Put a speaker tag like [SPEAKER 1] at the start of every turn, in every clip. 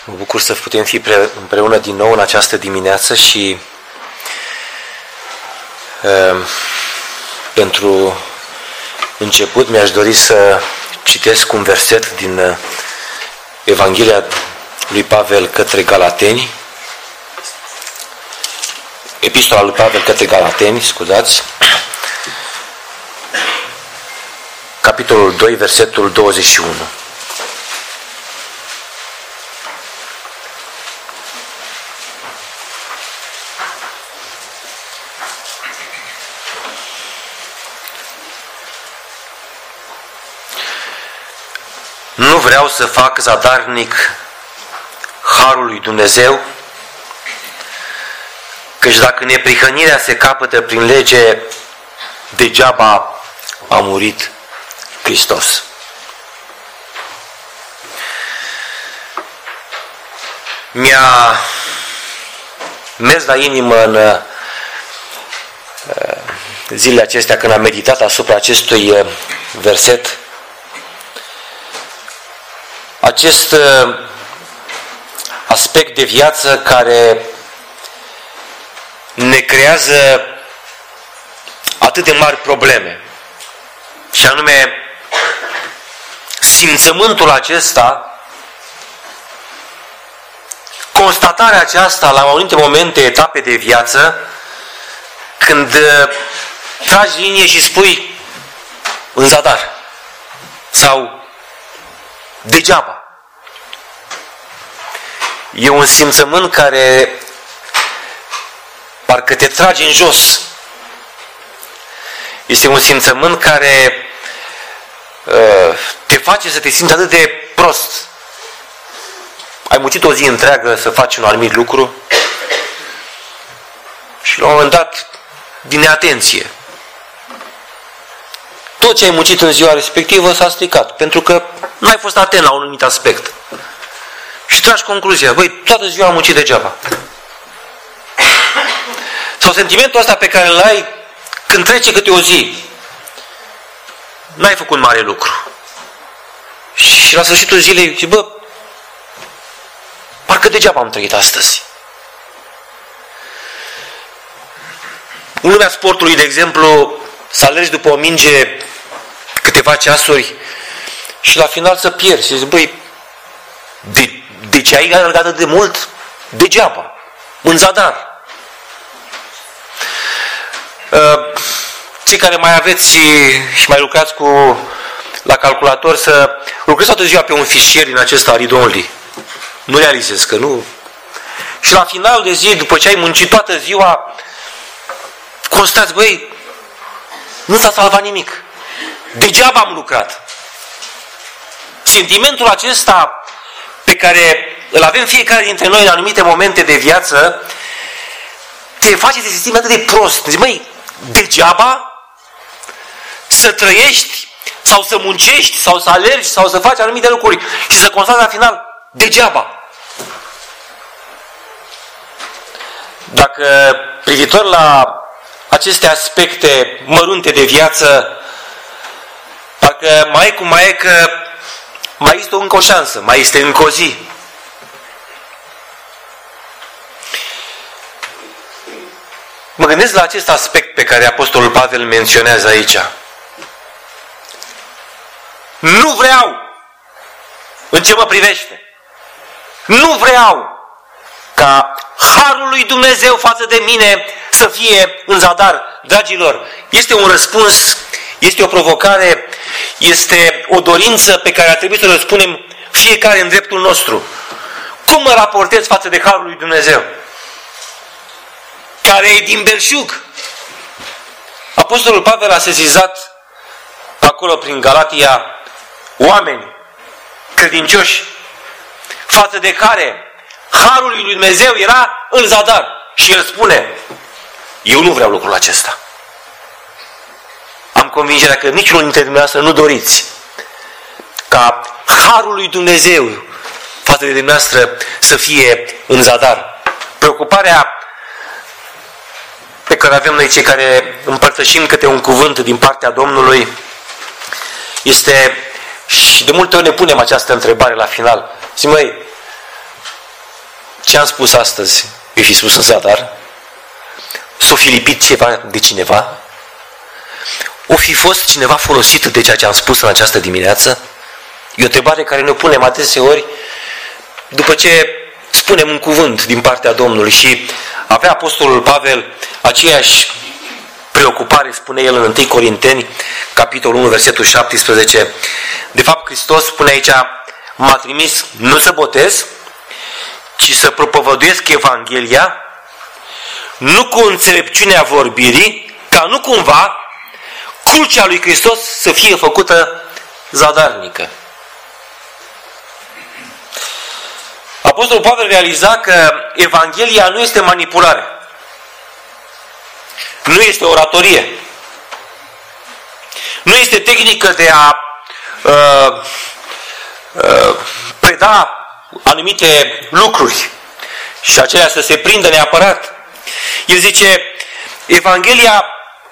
[SPEAKER 1] Mă bucur să putem fi împreună din nou în această dimineață și pentru început mi-aș dori să citesc un verset din Evanghelia lui Pavel către Galateni, Epistola lui Pavel către Galateni, scuzați, capitolul 2, versetul 21. Nu vreau să fac zadarnic harul lui Dumnezeu, căci dacă neprihănirea se capătă prin lege, degeaba a murit Hristos. Mi-a mers la inimă în zilele acestea când am meditat asupra acestui verset, acest aspect de viață care ne creează atât de mari probleme, și anume simțământul acesta, constatarea aceasta la anumite momente, etape de viață, când tragi linie și spui în zadar sau degeaba. E un simțământ care parcă te trage în jos. Este un simțământ care te face să te simți atât de prost. Ai muncit o zi întreagă să faci un anumit lucru și la un moment dat, din neatenție, tot ce ai muncit în ziua respectivă s-a stricat, pentru că n-ai fost atent la un anumit aspect. Și tragi concluzia, băi, toată ziua am muncit degeaba. Sau sentimentul ăsta pe care îl ai când trece câte o zi, n-ai făcut mare lucru. Și la sfârșitul zilei zici, bă, parcă degeaba am trăit astăzi. În lumea sportului, de exemplu, să alergi după o minge câteva ceasuri și la final să pierzi. Și zici, băi, de ce ai alergat atât de mult? Degeaba. În zadar. Cei care mai aveți și mai lucrați la calculator, să lucrezi toată ziua pe un fișier din acesta read-only. Nu realizezi că nu. Și la final de zi, după ce ai muncit toată ziua, constați, băi, nu s-a salvat nimic. Degeaba am lucrat. Sentimentul acesta pe care îl avem fiecare dintre noi în anumite momente de viață te face să te simți atât de prost. Zici, măi, degeaba să trăiești sau să muncești sau să alergi sau să faci anumite lucruri și să constați la final, degeaba. Dacă privitor la aceste aspecte mărunte de viață, parcă mai e că mai este încă o șansă, mai este încă o zi. Mă gândesc la acest aspect pe care Apostolul Pavel menționează aici. Nu vreau, în ce mă privește, nu vreau ca harul lui Dumnezeu față de mine să fie în zadar. Dragilor, este un răspuns, este o provocare, este o dorință pe care ar trebui să răspundem fiecare în dreptul nostru. Cum mă raportez față de harul lui Dumnezeu? Care e din belșug. Apostolul Pavel a sesizat acolo prin Galatia oameni credincioși față de care harul lui Dumnezeu era în zadar. Și el spune, eu nu vreau lucrul acesta. Am convingerea că niciunul dintre dumneavoastră nu doriți ca harul lui Dumnezeu față de dumneavoastră să fie în zadar. Preocuparea pe care avem noi cei care împărtășim câte un cuvânt din partea Domnului este, și de multe ori ne punem această întrebare la final, zic, măi, ce am spus astăzi eu fi spus în zadar? S-o fi lipit ceva de cineva? O fi fost cineva folosit de ceea ce am spus în această dimineață? E o întrebare care ne punem adeseori după ce spunem un cuvânt din partea Domnului. Și avea Apostolul Pavel aceeași preocupare, spune el în 1 Corinteni, capitolul 1, versetul 17. De fapt, Hristos spune aici: m-a trimis nu să botez, ci să propovăduiesc Evanghelia, nu cu înțelepciunea vorbirii, ca nu cumva crucea lui Hristos să fie făcută zadarnică. Apostolul Pavel realiza că Evanghelia nu este manipulare, nu este oratorie, nu este tehnică de a preda anumite lucruri și acelea să se prindă neapărat. El zice: Evanghelia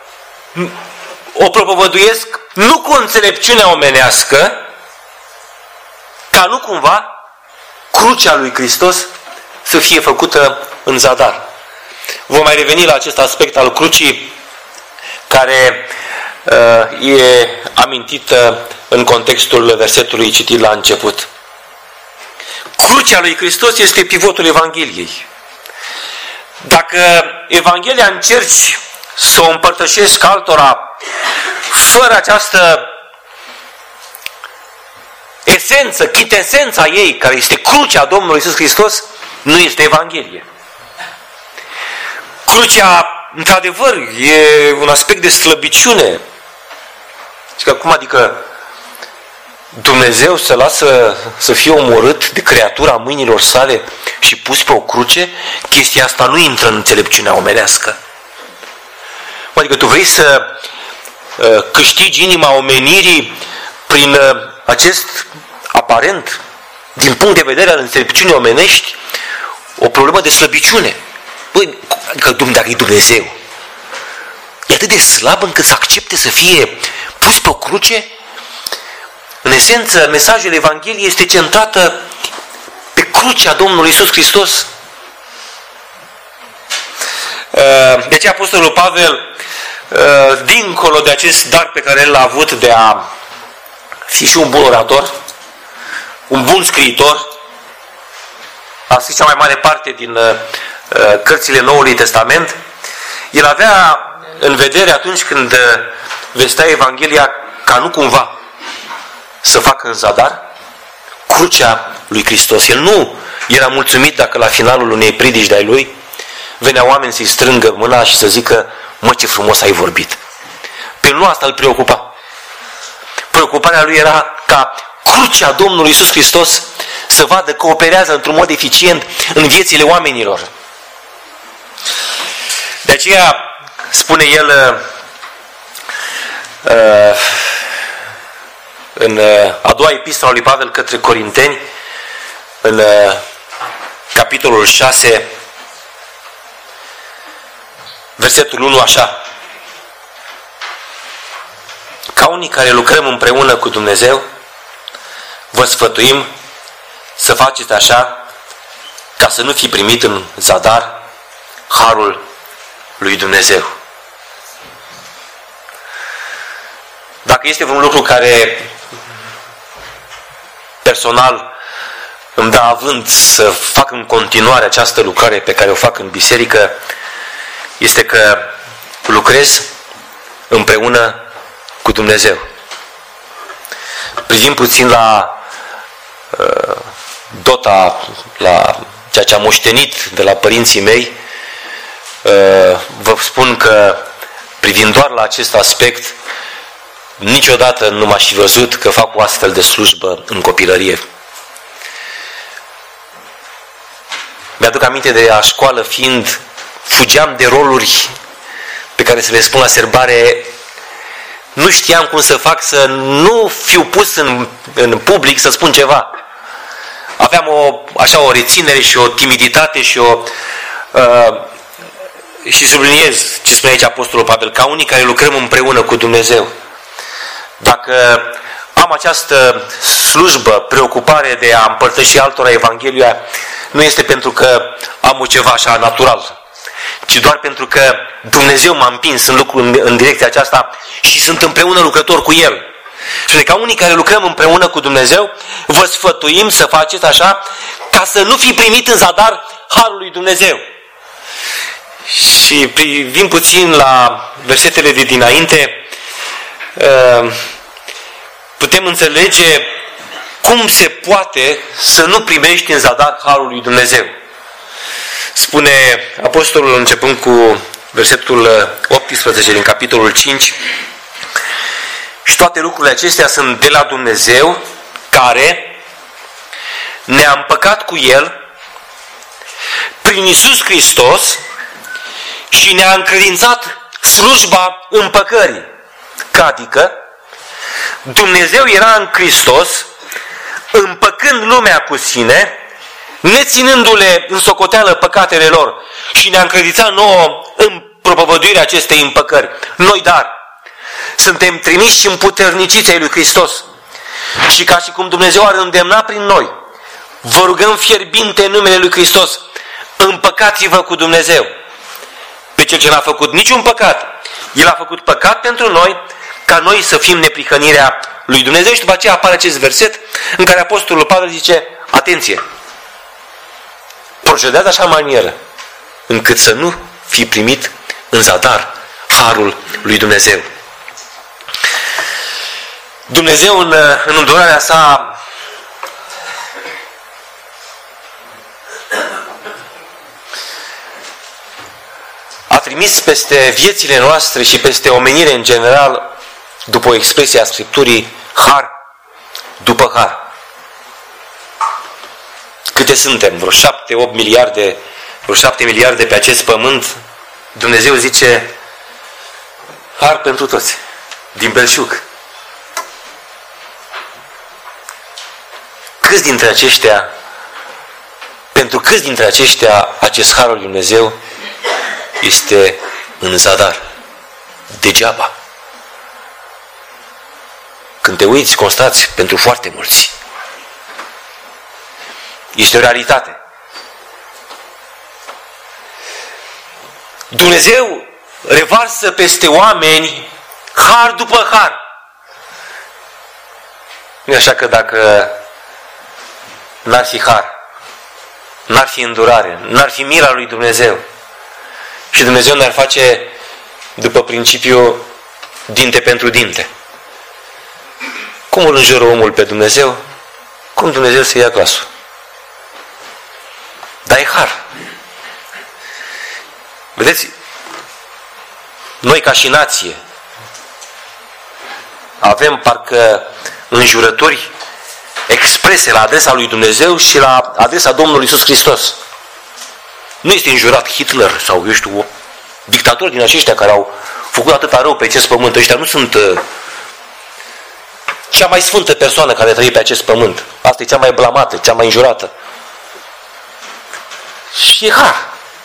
[SPEAKER 1] o propovăduiesc nu cu înțelepciunea omenească, ca nu cumva crucea lui Hristos să fie făcută în zadar. Vom mai reveni la acest aspect al crucii, care e amintită în contextul versetului citit la început. Crucea lui Hristos este pivotul Evangheliei. Dacă Evanghelia încerci să o împărtășești altora fără această esență, chitesența ei, care este crucea Domnului Iisus Hristos, nu este Evanghelie. Crucea, într-adevăr, e un aspect de slăbiciune. Și că acum, adică Dumnezeu se lasă să fie omorât de creatura mâinilor sale și pus pe o cruce? Chestia asta nu intră în înțelepciunea omenească. Adică tu vrei să câștigi inima omenirii prin acest aparent, din punct de vedere al înțelepciunii omenești, o problemă de slăbiciune. Băi, adică dacă e Dumnezeu, e atât de slab încât să accepte să fie pus pe o cruce? În esență, mesajul Evangheliei este centrată pe crucea Domnului Iisus Hristos. De aceea Apostolul Pavel, dincolo de acest dar pe care el l-a avut de a fi și un bun orator, un bun scriitor, a scris cea mai mare parte din cărțile Noului Testament, el avea în vedere atunci când vestea Evanghelia ca nu cumva să facă în zadar crucea lui Hristos. El nu era mulțumit dacă la finalul unei predici de-ai lui veneau oameni să-i strângă mâna și să zică: mă, ce frumos ai vorbit. Pe nu asta îl preocupa. Preocuparea lui era ca crucea Domnului Iisus Hristos să vadă că operează într-un mod eficient în viețile oamenilor. De aceea spune el în a doua epistola lui Pavel către Corinteni, în capitolul 6, versetul 1, așa: ca unii care lucrăm împreună cu Dumnezeu, vă sfătuim să faceți așa, ca să nu fi primit în zadar harul lui Dumnezeu. Dacă este un lucru care personal îmi dă avânt să fac în continuare această lucrare pe care o fac în biserică, este că lucrez împreună cu Dumnezeu. Privim puțin la dota, la ceea ce am moștenit de la părinții mei, vă spun că privind doar la acest aspect, niciodată nu m-aș fi văzut că fac o astfel de slujbă în copilărie. Mi-aduc aminte de la școală fiind, fugeam de roluri pe care să le spun la serbare. Nu știam cum să fac să nu fiu pus în public să spun ceva. Aveam o reținere și o timiditate și subliniez ce spune aici Apostolul Pavel, ca unii care lucrăm împreună cu Dumnezeu. Dacă am această slujbă, preocupare de a împărtăși altora Evanghelia, nu este pentru că am o ceva așa natural, ci doar pentru că Dumnezeu m-a împins în direcția aceasta și sunt împreună lucrător cu El. Și ca unii care lucrăm împreună cu Dumnezeu, vă sfătuim să faceți așa, ca să nu fi primit în zadar harul lui Dumnezeu. Și privim puțin la versetele de dinainte, putem înțelege cum se poate să nu primești în zadar harul lui Dumnezeu. Spune apostolul începând cu versetul 18 din capitolul 5: și toate lucrurile acestea sunt de la Dumnezeu, care ne-a împăcat cu El prin Iisus Hristos și ne-a încredințat slujba împăcării. Adică Dumnezeu era în Hristos, împăcând lumea cu sine, neținându-le în socoteală păcatele lor, și ne-a încredințat nouă în propovăduirea acestei împăcări. Noi, dar, suntem trimiși și împuterniciți ai lui Hristos. Și ca și cum Dumnezeu ar îndemna prin noi, vă rugăm fierbinte în numele lui Hristos, împăcați-vă cu Dumnezeu. Pe cel ce n-a făcut niciun păcat, El a făcut păcat pentru noi, ca noi să fim neprihănirea lui Dumnezeu. Și după aceea apare acest verset în care apostolul Pavel zice: atenție! Procedează așa manieră încât să nu fi primit în zadar harul lui Dumnezeu. Dumnezeu în îndurarea sa a trimis peste viețile noastre și peste omenire în general, după o expresie a Scripturii, har după har. Câte suntem? Vreo 7-8 miliarde, vreo 7 miliarde pe acest pământ. Dumnezeu zice: har pentru toți, din belșug. Câți dintre aceștia, pentru câți dintre aceștia acest har al lui Dumnezeu este în zadar? Degeaba. Când te uiți, constați, pentru foarte mulți. Este o realitate. Dumnezeu revarsă peste oameni har după har. Nu e așa că dacă n-ar fi har, n-ar fi îndurare, n-ar fi mila lui Dumnezeu și Dumnezeu ne-ar face după principiul dinte pentru dinte, cum îl înjură omul pe Dumnezeu, cum Dumnezeu să ia glasul? Dar e har. Vedeți, noi ca și nație avem parcă înjurături exprese la adresa lui Dumnezeu și la adresa Domnului Iisus Hristos. Nu este înjurat Hitler sau, eu știu, dictatori din aceștia care au făcut atâta rău pe acest pământ. Ăștia nu sunt cea mai sfântă persoană care trăie pe acest pământ. Asta e cea mai blamată, cea mai înjurată. Și e har.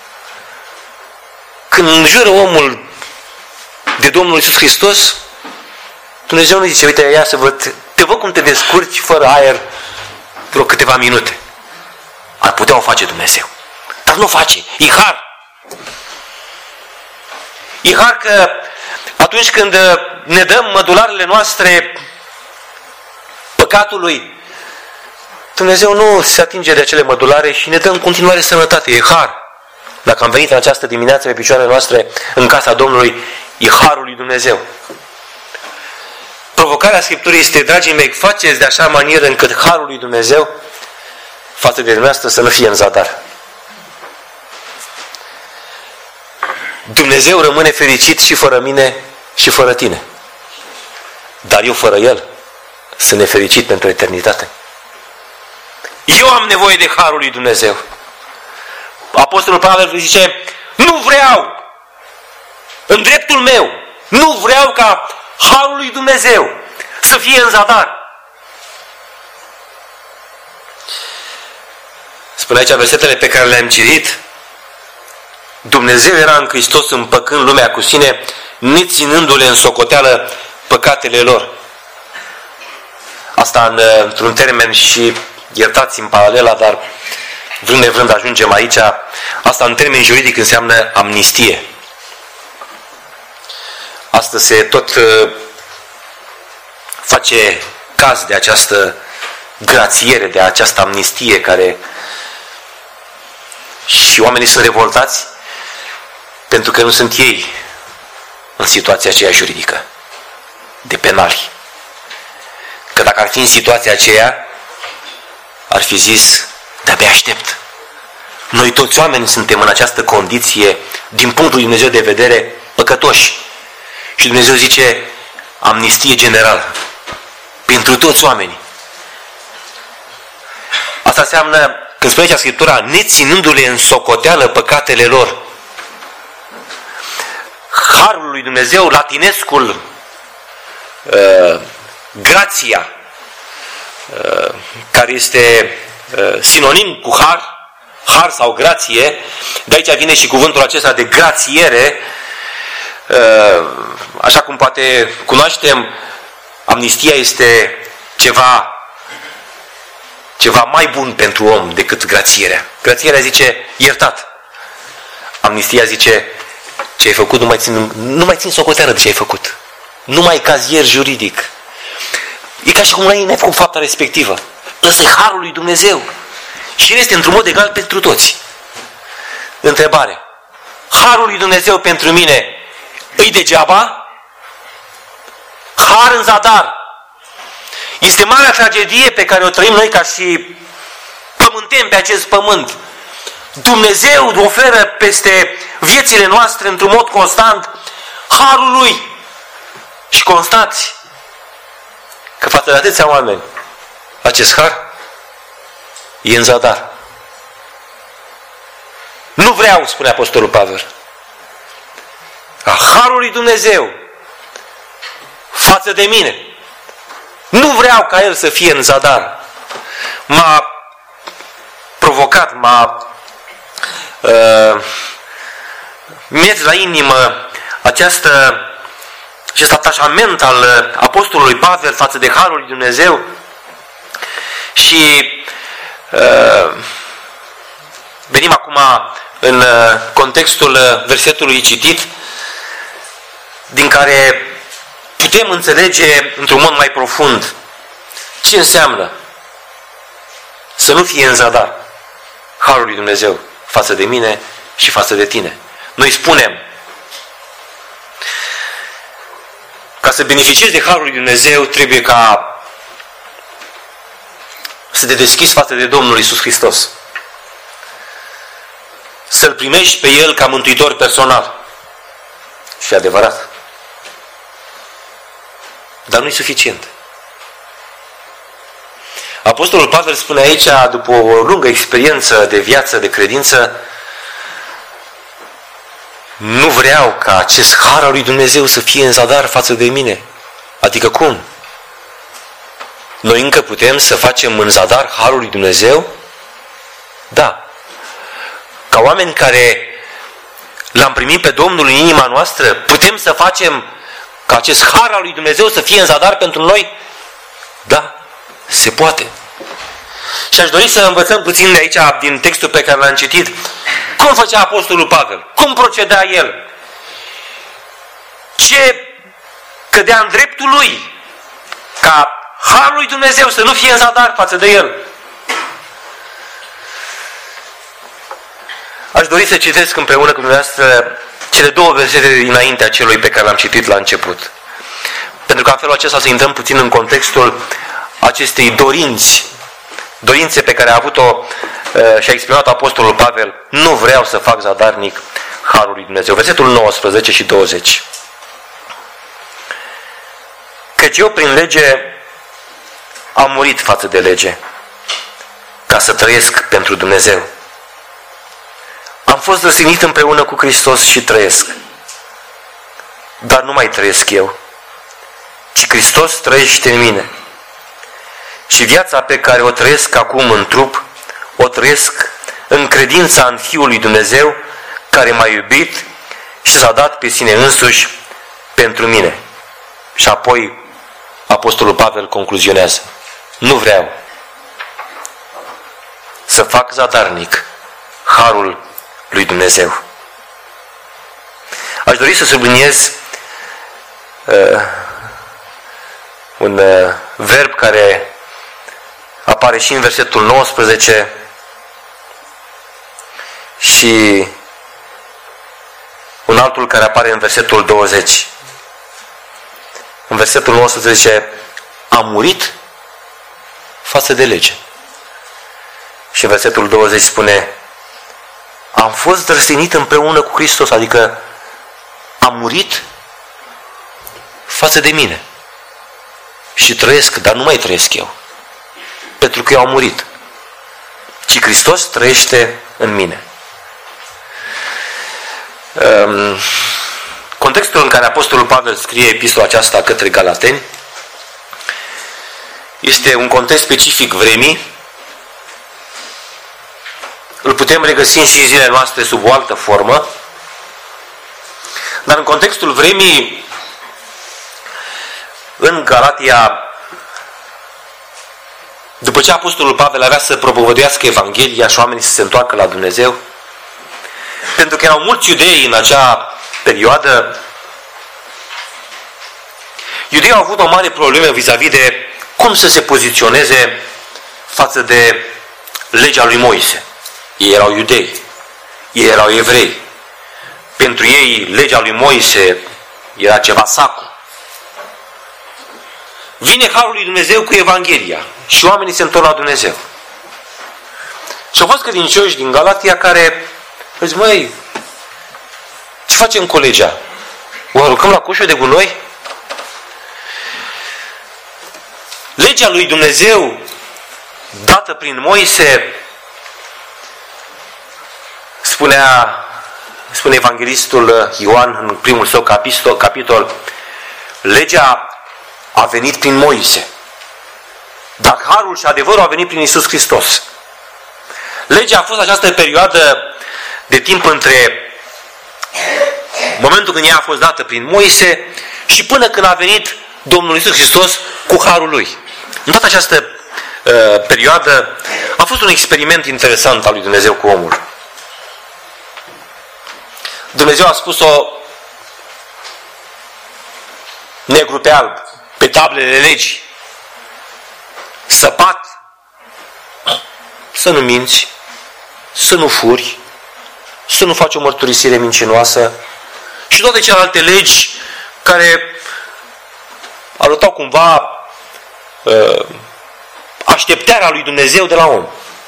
[SPEAKER 1] Când înjură omul de Domnul Iisus Hristos, Dumnezeu nu zice: uite, ia să văd, te văd cum te descurci fără aer vreo câteva minute. Ar putea o face Dumnezeu. Dar nu face. E har. E har că atunci când ne dăm mădularele noastre păcatului, Dumnezeu nu se atinge de acele mădulare și ne dă în continuare sănătate. E har. Dacă am venit în această dimineață pe picioarele noastre în casa Domnului, e harul lui Dumnezeu. Provocarea Scripturii este: dragii mei, faceți de așa manieră încât harul lui Dumnezeu față de dumneavoastră să nu fie în zadar. Dumnezeu rămâne fericit și fără mine și fără tine. Dar eu fără El sunt nefericit pentru eternitate. Eu am nevoie de harul lui Dumnezeu. Apostolul Pavel zice: nu vreau, în dreptul meu, nu vreau ca harul lui Dumnezeu să fie în zadar. Spune aici versetele pe care le-am citit: Dumnezeu era în Hristos împăcând lumea cu sine, neținându-le în socoteală păcatele lor. Asta într-un termen și, iertați-mi paralela, dar vrând nevrând ajungem aici, asta în termen juridic înseamnă amnistie. Astăzi se tot face caz de această grațiere, de această amnistie care... Și oamenii sunt revoltați pentru că nu sunt ei în situația aceea juridică de penali. Că dacă ar fi în situația aceea, ar fi zis, de-abia aștept. Noi toți oamenii suntem în această condiție, din punctul lui Dumnezeu de vedere, păcătoși. Și Dumnezeu zice, amnistie generală pentru toți oamenii. Asta înseamnă, când spune aici Scriptura, neținându-le în socoteală păcatele lor. Harul lui Dumnezeu, latinescul, grația, care este sinonim cu har sau grație, de aici vine și cuvântul acesta de grațiere, așa cum poate cunoaștem, amnistia este ceva mai bun pentru om decât grațierea. Grațierea zice iertat. Amnistia zice ce ai făcut nu mai țin socoteală de ce ai făcut. Nu mai cazier juridic. E ca și cum n-ai făcut fapta respectivă. Ăsta e harul lui Dumnezeu. Și el este într-un mod egal pentru toți. Întrebare. Harul lui Dumnezeu pentru mine îi degeaba? Har în zadar. Este marea tragedie pe care o trăim noi ca și pământeni pe acest pământ. Dumnezeu oferă peste viețile noastre într-un mod constant harul lui. Și constați că față de atâția oameni acest har e în zadar. Nu vreau, spune Apostolul Pavel, a harul lui Dumnezeu față de mine. Nu vreau ca el să fie în zadar. M-a provocat, mi-e la inimă acest atașament al Apostolului Pavel față de harul lui Dumnezeu și venim acum în contextul versetului citit, din care putem înțelege într-un mod mai profund ce înseamnă să nu fie în zadar harul lui Dumnezeu față de mine și față de tine. Noi spunem, ca să beneficiezi de harul lui Dumnezeu, trebuie ca să te deschizi față de Domnul Iisus Hristos. Să-L primești pe El ca mântuitor personal. Și adevărat. Dar nu e suficient. Apostolul Pavel spune aici, după o lungă experiență de viață, de credință, nu vreau ca acest har al lui Dumnezeu să fie în zadar față de mine. Adică cum? Noi încă putem să facem în zadar harul lui Dumnezeu? Da. Ca oameni care l-am primit pe Domnul în inima noastră, putem să facem ca acest har al lui Dumnezeu să fie în zadar pentru noi? Da, se poate. Și aș dori să învățăm puțin de aici, din textul pe care l-am citit, cum făcea Apostolul Pavel, cum proceda el, ce cădea în dreptul lui, ca harul lui Dumnezeu să nu fie în zadar față de el. Aș dori să citesc împreună cu dumneavoastră cele două versete dinaintea celui pe care l-am citit la început. Pentru că în felul acesta să intrăm puțin în contextul acestei dorințe pe care a avut-o și a exprimat Apostolul Pavel. Nu vreau să fac zadarnic harul lui Dumnezeu. Versetul 19 și 20. Căci eu prin lege am murit față de lege, ca să trăiesc pentru Dumnezeu. Am fost răstignit împreună cu Hristos și trăiesc. Dar nu mai trăiesc eu, ci Hristos trăiește în mine. Și viața pe care o trăiesc acum în trup, o trăiesc în credința în Fiul lui Dumnezeu, care m-a iubit și s-a dat pe sine însuși pentru mine. Și apoi Apostolul Pavel concluzionează. nu vreau să fac zadarnic harul lui Dumnezeu. Aș dori să subliniez un verb care apare și în versetul 19 și un altul care apare în versetul 20. În versetul 19 a murit față de lege. Și în versetul 20 spune am fost răstignit împreună cu Hristos, adică am murit față de mine. Și trăiesc, dar nu mai trăiesc eu. Pentru că eu am murit. Ci Hristos trăiește în mine. Contextul în care Apostolul Pavel scrie epistola aceasta către Galateni este un context specific vremii. Îl putem regăsi și în zilele noastre sub o altă formă. Dar în contextul vremii, în Galatia, după ce Apostolul Pavel avea să propovăduiască Evanghelia și oamenii să se întoarcă la Dumnezeu, pentru că erau mulți iudei în acea perioadă, iudeii au avut o mare problemă vis-a-vis de cum să se poziționeze față de legea lui Moise. Ei erau iudei, ei erau evrei. Pentru ei, legea lui Moise era ceva sacru. Vine harul lui Dumnezeu cu Evanghelia și oamenii se întorc la Dumnezeu. Și au fost credincioși din Galatia care zic, măi, ce facem cu legea? O aruncăm la coșul de gunoi? Legea lui Dumnezeu dată prin Moise, spune evanghelistul Ioan în primul său capitol, legea a venit prin Moise, dar harul și adevărul a venit prin Iisus Hristos. Legea a fost această perioadă de timp între momentul când ea a fost dată prin Moise și până când a venit Domnul Iisus Hristos cu harul lui. În toată această perioadă a fost un experiment interesant al lui Dumnezeu cu omul. Dumnezeu a spus-o negru pe alb, pe tablele legii. Săpat, să nu minți, să nu furi, să nu faci o mărturisire mincinoasă și toate celelalte legi care arătau cumva așteptarea lui Dumnezeu de la om.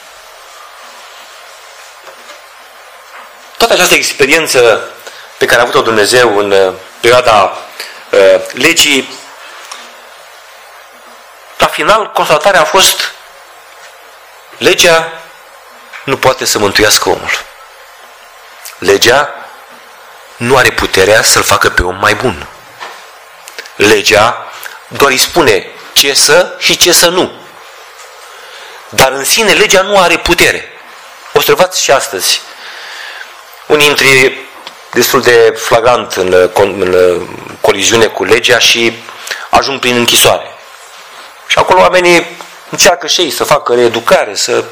[SPEAKER 1] Toată această experiență pe care a avut-o Dumnezeu în perioada legii, la final, constatarea a fost legea nu poate să mântuiască omul. Legea nu are puterea să-l facă pe om mai bun. Legea doar îi spune ce să și ce să nu. Dar în sine legea nu are putere. Observați și astăzi. Unii dintre destul de flagrant în coliziune cu legea și ajung prin închisoare. Și acolo oamenii încearcă și ei să facă reeducare,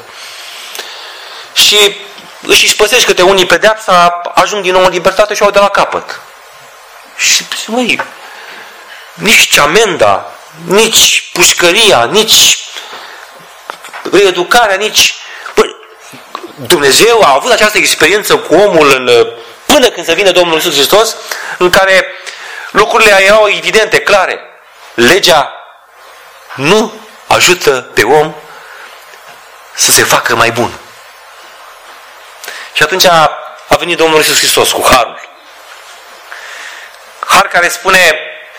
[SPEAKER 1] și își spăsești câte unii pedeapsa, ajung din nou în libertate și au de la capăt. Și măi, nici amenda, nici pușcăria, nici reeducarea, nici... Dumnezeu a avut această experiență cu omul până când se vine Domnul Iisus Hristos, în care lucrurile erau evidente, clare. Legea nu ajută pe om să se facă mai bun. Și atunci a venit Domnul Iisus Hristos cu harul. Har care spune: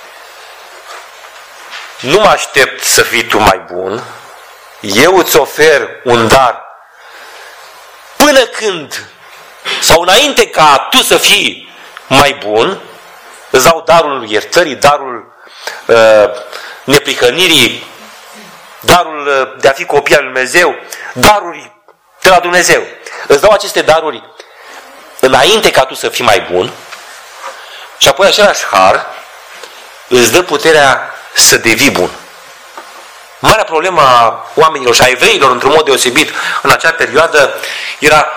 [SPEAKER 1] nu mă aștept să fii tu mai bun, eu îți ofer un dar până când, sau înainte ca tu să fii mai bun, îți dau darul iertării, darul neprihănirii, darul de a fi copil al lui Dumnezeu, daruri de la Dumnezeu. Îți dau aceste daruri înainte ca tu să fii mai bun și apoi același har îți dă puterea să devii bun. Marea problemă a oamenilor și a evreilor, într-un mod deosebit, în acea perioadă, era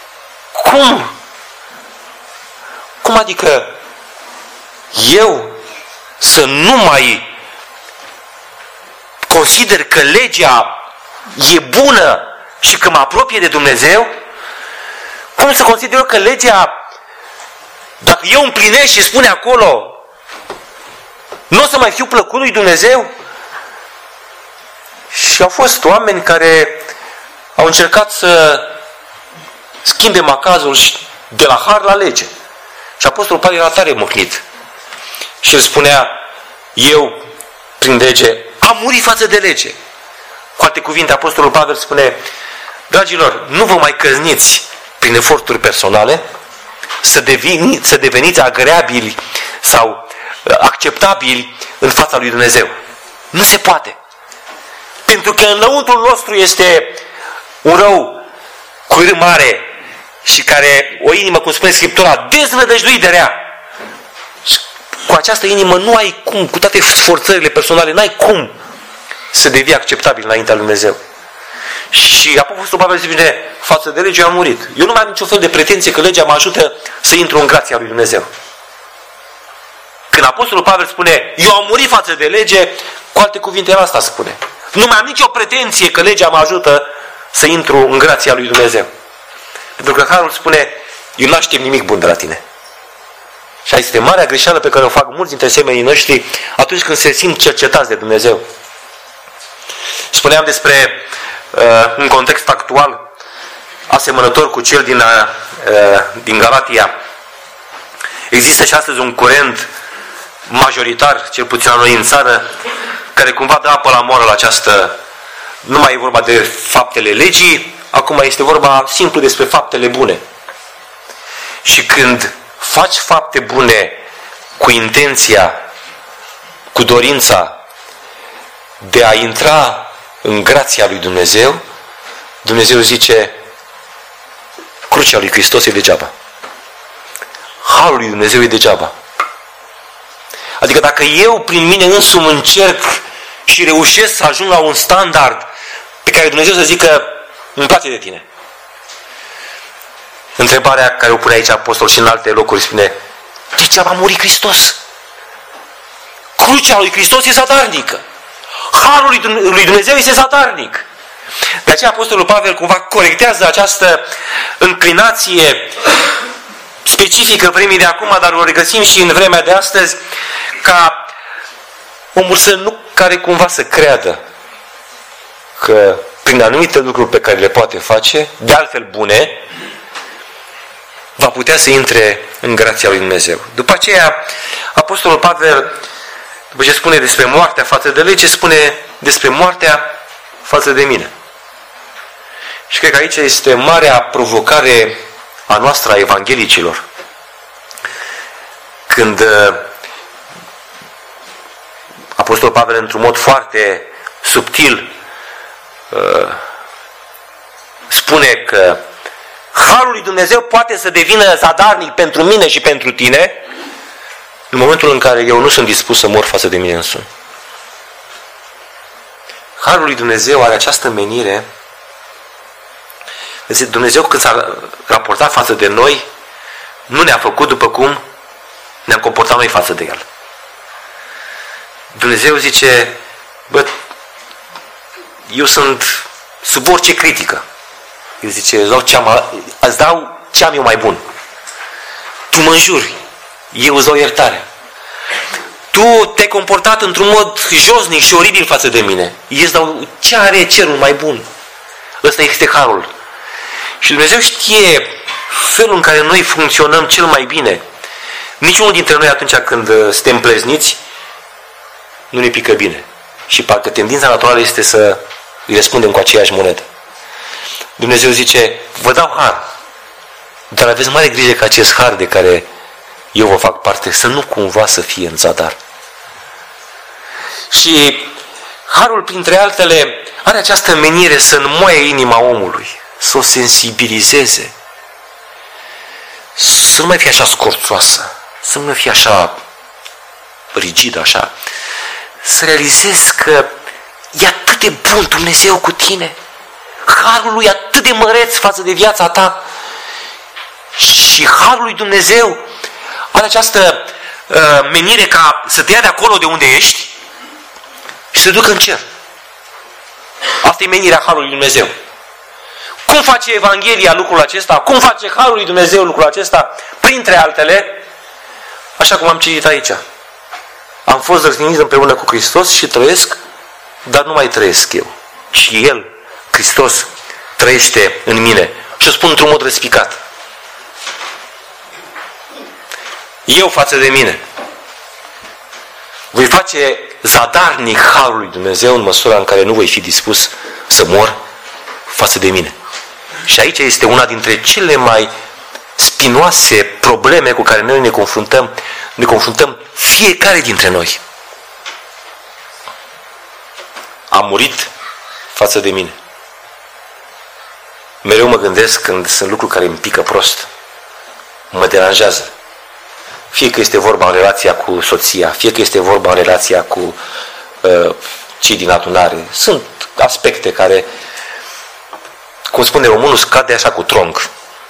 [SPEAKER 1] cum adică eu să nu mai consider că legea e bună și că mă apropie de Dumnezeu? Cum să consider eu că legea, dacă eu împlinesc și spune acolo, nu o să mai fiu plăcut lui Dumnezeu? Și au fost oameni care au încercat să schimbe macazul de la har la lege. Și Apostolul Pavel era tare mâhnit. Și el spunea, eu, prin lege, am murit față de lege. Cu alte cuvinte, Apostolul Pavel spune, dragilor, nu vă mai căzniți prin eforturi personale să deveniți agreabili sau acceptabili în fața lui Dumnezeu. Nu se poate. Pentru că înăuntrul nostru este un rău cu R mare și care, o inimă, cum spune Scriptura, deznădăjduit de rea. Și cu această inimă nu ai cum, cu toate sforțările personale, n-ai cum să devii acceptabil înaintea lui Dumnezeu. Și Apostolul Pavel zice, față de lege eu am murit. Eu nu mai am niciun fel de pretenție că legea mă ajută să intru în grația lui Dumnezeu. Când Apostolul Pavel spune, eu am murit față de lege, cu alte cuvinte el asta spune. Nu mai am nicio pretenție că legea mă ajută să intru în grația lui Dumnezeu. Pentru că Harul spune, eu nu aștept nimic bun de la tine. Și aici este marea greșeală pe care o fac mulți dintre semenii noștri atunci când se simt cercetați de Dumnezeu. Spuneam despre un context actual asemănător cu cel din Galatia. Există și astăzi un curent majoritar, cel puțin la noi în țară, care cumva dă apă la moară la această... Nu mai e vorba de faptele legii, acum este vorba simplu despre faptele bune. Și când faci fapte bune cu intenția, cu dorința de a intra în grația lui Dumnezeu, Dumnezeu zice, crucea lui Hristos e degeaba. Harul lui Dumnezeu e degeaba. Adică dacă eu prin mine însumi încerc și reușesc să ajung la un standard pe care Dumnezeu să zică, îmi place de tine. Întrebarea care o pune aici Apostol și în alte locuri spune, degeaba a murit Hristos. Crucea lui Hristos e zadarnică. Harul lui Dumnezeu este zadarnic. De aceea Apostolul Pavel cumva corectează această înclinație specifică vremii de acum, dar o regăsim și în vremea de astăzi, ca omul care cumva să creadă că prin anumite lucruri pe care le poate face, de altfel bune, va putea să intre în grația lui Dumnezeu. După aceea, Apostolul Pavel, după ce spune despre moartea față de lege, spune despre moartea față de mine. Și cred că aici este marea provocare a noastră, a evanghelicilor. Când Apostolul Pavel, într-un mod foarte subtil, spune că harul lui Dumnezeu poate să devină zadarnic pentru mine și pentru tine în momentul în care eu nu sunt dispus să mor față de mine însumi. Harul lui Dumnezeu are această menire. Dumnezeu, când s-a raportat față de noi, nu ne-a făcut după cum ne-am comportat noi față de El. Dumnezeu zice, bă, eu sunt sub orice critică. El zice, îți dau ce am eu mai bun. Tu mă înjuri, eu îți dau iertare. Tu te-ai comportat într-un mod josnic și oribil față de mine. Eu îți dau ce are cerul mai bun. Ăsta este harul. Și Dumnezeu știe felul în care noi funcționăm cel mai bine. Niciunul dintre noi atunci când suntem plezniți, nu ne pică bine. Și parcă tendința naturală este să îi răspundem cu aceeași monedă. Dumnezeu zice, vă dau har, dar aveți mare grijă că acest har de care eu vă fac parte, să nu cumva să fie în zadar. Și harul, printre altele, are această menire să înmoaie inima omului, să o sensibilizeze, să nu mai fie așa scorțoasă, să nu mai fie așa rigidă, așa. Să realizezi că e atât de bun Dumnezeu cu tine. Harul lui atât de măreț față de viața ta. Și harul lui Dumnezeu are această menire ca să te ia de acolo de unde ești și să te ducă în cer. Asta e menirea harului lui Dumnezeu. Cum face Evanghelia lucrul acesta? Cum face harul lui Dumnezeu lucrul acesta? Printre altele, așa cum am citit aici. Am fost răstignit împreună cu Hristos și trăiesc, dar nu mai trăiesc eu. Și El, Hristos, trăiește în mine. Și o spun într-un mod răspicat. Eu față de mine voi face zadarnic harul lui Dumnezeu în măsura în care nu voi fi dispus să mor față de mine. Și aici este una dintre cele mai spinoase probleme cu care noi ne confruntăm fiecare dintre noi. Am murit față de mine. Mereu mă gândesc când sunt lucruri care îmi pică prost, mă deranjează. Fie că este vorba în relația cu soția, fie că este vorba în relația cu cei din adunare. Sunt aspecte care, cum spune românul, scade așa cu tronc.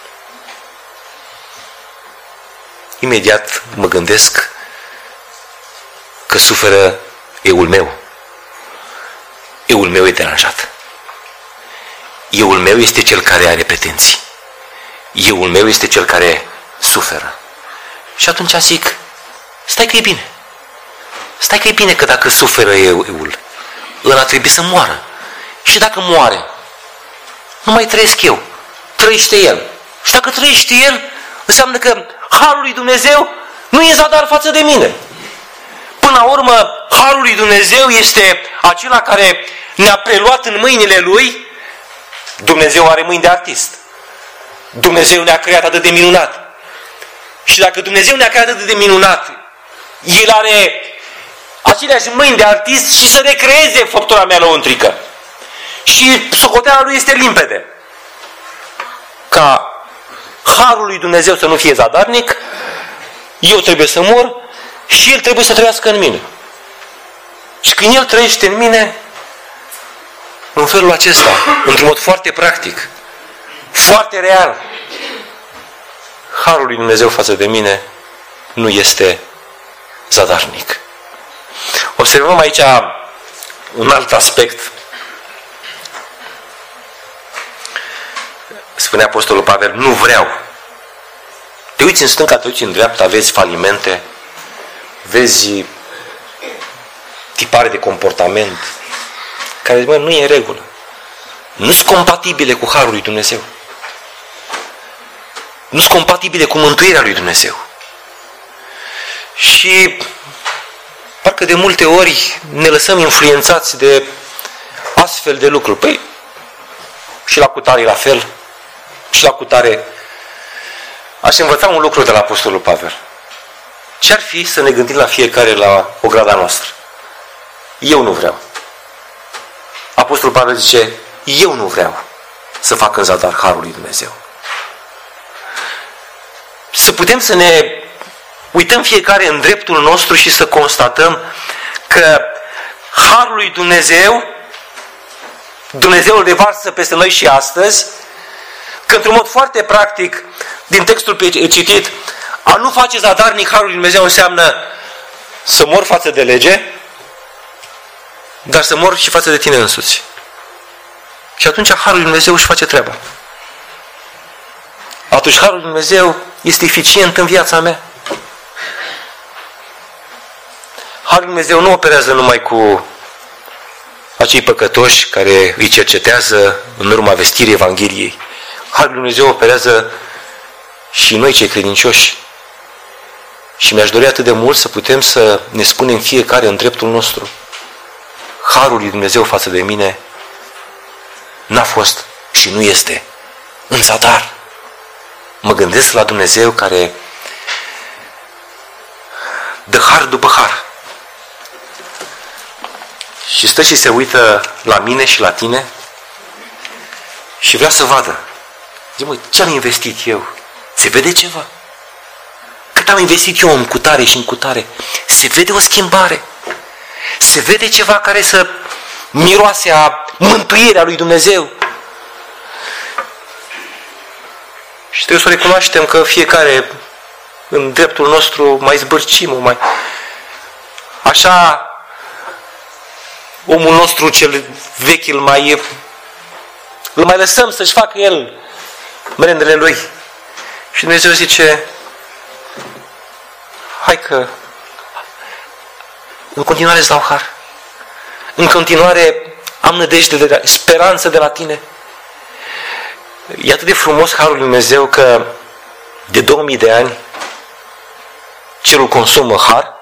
[SPEAKER 1] Imediat mă gândesc că suferă eul meu. Eul meu e deranjat. Eul meu este cel care are pretenții. Eul meu este cel care suferă. Și atunci zic, stai că e bine. Stai că e bine că dacă suferă eul, ăla trebuie să moară. Și dacă moare, nu mai trăiesc eu. Trăiește el. Și dacă trăiește el, înseamnă că harul lui Dumnezeu nu e zadar față de mine. Până la urmă, harul lui Dumnezeu este acela care ne-a preluat în mâinile lui. Dumnezeu are mâini de artist. Dumnezeu ne-a creat atât de minunat. Și dacă Dumnezeu ne-a creat atât de minunat, El are aceleași mâini de artist și să recreeze făptura mea lăuntrică. Și socoteala lui este limpede. Ca harul lui Dumnezeu să nu fie zadarnic, eu trebuie să mor și El trebuie să trăiască în mine. Și când El trăiește în mine, în felul acesta, într-un mod foarte practic, foarte real, harul lui Dumnezeu față de mine nu este zadarnic. Observăm aici un alt aspect. Spune Apostolul Pavel, nu vreau. Te uiți în stânga, te uiți în dreapta, vezi falimente, vezi tipare de comportament care nu e în regulă. Nu sunt compatibile cu harul lui Dumnezeu. Nu sunt compatibile cu mântuirea lui Dumnezeu. Și parcă de multe ori ne lăsăm influențați de astfel de lucruri. Păi, și la cutare e la fel. Și la cutare. Aș învăța un lucru de la Apostolul Pavel. Ce-ar fi să ne gândim la fiecare la ograda noastră? Eu nu vreau. Apostolul Pavel zice, eu nu vreau să fac în zadar harul lui Dumnezeu. Să putem să ne uităm fiecare în dreptul nostru și să constatăm că harul lui Dumnezeu, Dumnezeu îl devarsă peste noi și astăzi, că într-un mod foarte practic, din textul citit, a nu face zadarnic harul lui Dumnezeu înseamnă să mor față de lege, dar să mor și față de tine însuți. Și atunci harul lui Dumnezeu își face treaba. Atunci harul lui Dumnezeu este eficient în viața mea. Harul lui Dumnezeu nu operează numai cu acei păcătoși care îi cercetează în urma vestirii Evangheliei. Harul lui Dumnezeu operează și noi cei credincioși. Și mi-aș dori atât de mult să putem să ne spunem fiecare în dreptul nostru. Harul lui Dumnezeu față de mine n-a fost și nu este în zadar. Mă gândesc la Dumnezeu care dă har după har. Și stă și se uită la mine și la tine și vrea să vadă. Zice, măi, ce am investit eu? Se vede ceva? Cât am investit eu în cutare și în cutare? Se vede o schimbare. Se vede ceva care să miroase a mântuirea lui Dumnezeu. Și trebuie să recunoaștem că fiecare în dreptul nostru mai zbârcim, mai... Așa, omul nostru cel vechi îl mai lăsăm să-și facă el merendele lui. Și Dumnezeu zice, hai că în continuare îți dau har. În continuare am nădejde, speranță de la tine. E atât de frumos harul lui Dumnezeu că de 2000 de ani cerul consumă har,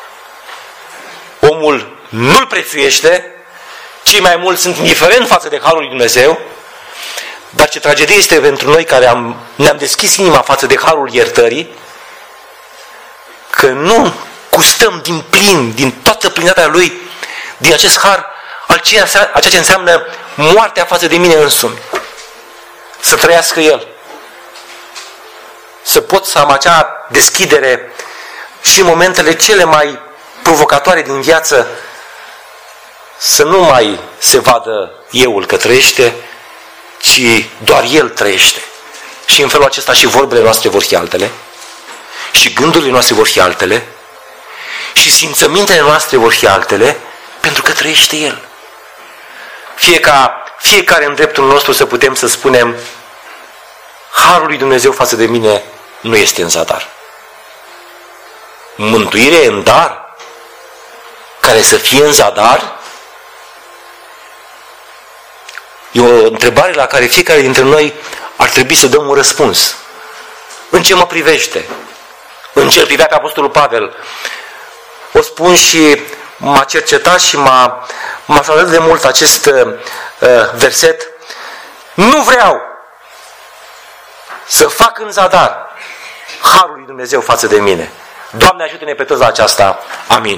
[SPEAKER 1] omul nu-l prețuiește, cei mai mulți sunt indiferenți față de harul lui Dumnezeu, dar ce tragedie este pentru noi care ne-am deschis inima față de harul iertării, că nu gustăm din plin, din toată plinătatea lui, din acest har, a ceea ce înseamnă moartea față de mine însumi. Să trăiască El. Să pot să am acea deschidere și în momentele cele mai provocatoare din viață, să nu mai se vadă euul că trăiește, ci doar El trăiește. Și în felul acesta și vorbele noastre vor fi altele, și gândurile noastre vor fi altele, și simțămintele noastre vor fi altele, pentru că trăiește El. Fiecare în dreptul nostru să putem să spunem, harul lui Dumnezeu față de mine nu este în zadar. Mântuire în dar, care să fie în zadar, e o întrebare la care fiecare dintre noi ar trebui să dăm un răspuns. În ce mă privește? În ce îl privea pe Apostolul Pavel? O spun și m-a cercetat și m-a salutat de mult acest verset. Nu vreau să fac în zadar harul lui Dumnezeu față de mine. Doamne, ajută-ne pe toți la aceasta. Amin.